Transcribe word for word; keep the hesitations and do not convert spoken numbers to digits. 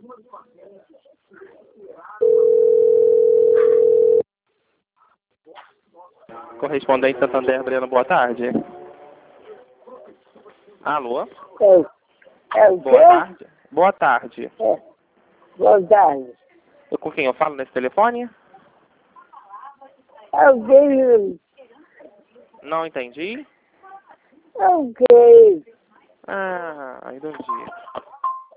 Correspondente Santander, Breno, boa tarde. Alô? É, é o Boa quê? tarde. Boa tarde. É. Boa tarde. Eu, com quem eu falo nesse telefone? É o quê? Não entendi. É o quê? Ah, entendi.